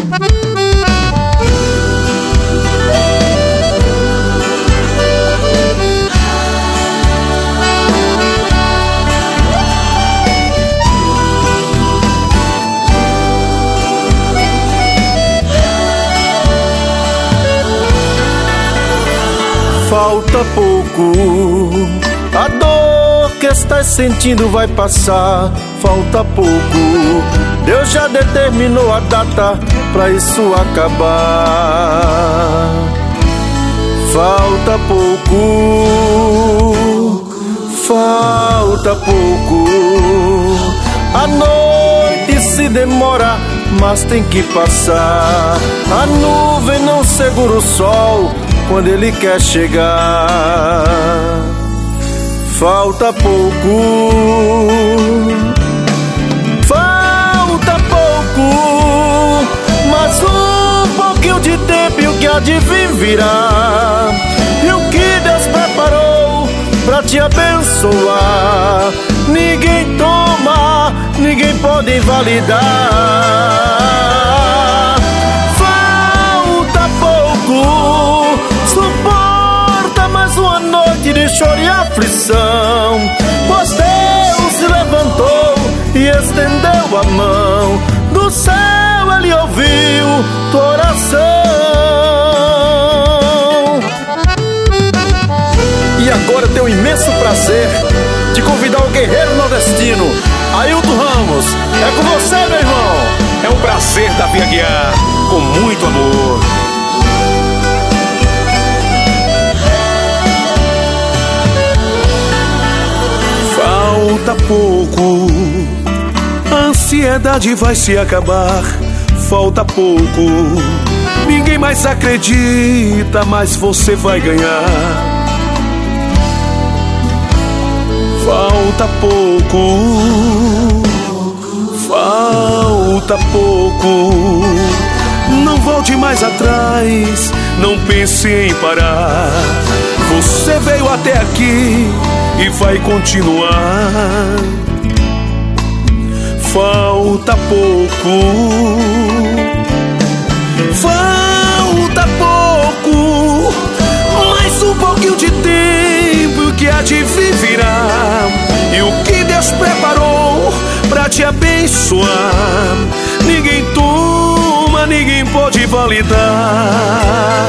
Falta pouco, a dor que estás sentindo vai passar. Falta pouco, Deus já determinou a data pra isso acabar. Falta pouco, falta pouco. A noite se demora, mas tem que passar. A nuvem não segura o sol quando ele quer chegar. Falta pouco, falta pouco, mas um pouquinho de tempo e o que há de vir virá. E o que Deus preparou pra te abençoar, ninguém toma, ninguém pode invalidar. Falta pouco, suporta mais uma noite de choro e aflição, pois Deus se levantou e estendeu a mão. Do céu Ele ouviu tua oração. E agora eu tenho o imenso prazer de convidar o guerreiro nordestino, Ailton Ramos. É com você, meu irmão. É um prazer, Davi Aguiar, com muito amor. Falta pouco, a ansiedade vai se acabar. Falta pouco, ninguém mais acredita, mas você vai ganhar. Falta pouco, falta pouco. Não volte mais atrás, não pense em parar. Você veio até aqui e vai continuar. Falta pouco, falta pouco, mais um pouquinho de tempo e o que há de vir virá. E o que Deus preparou pra te abençoar, ninguém toma, ninguém pode validar.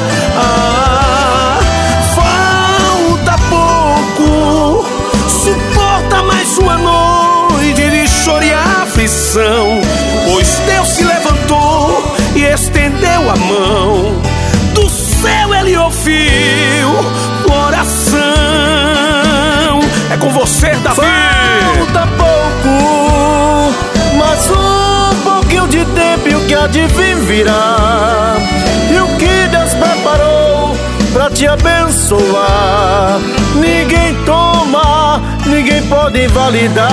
Falta pouco, suporta mais uma noite de choro e aflição, pois Deus se levantou e estendeu a mão. Do céu Ele ouviu tua oração. É com você, Davi. Falta pouco, mas um pouquinho de tempo e o que há de vir virá. E o que Deus preparou pra te abençoar, ninguém toma, ninguém pode invalidar.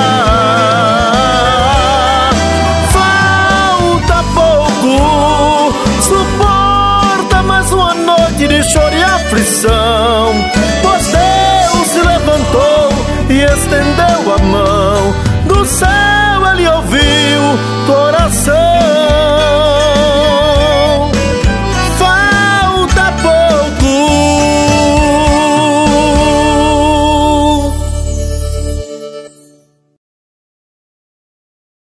Falta pouco, suporta mais uma noite de choro e aflição, pois Deus se levantou e estendeu a mão. Do céu Ele ouviu